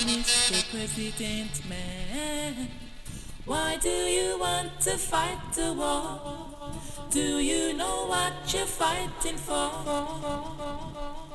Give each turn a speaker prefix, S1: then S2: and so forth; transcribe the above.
S1: Mr. President Man, why do you want to fight the war? Do you know what you're fighting for?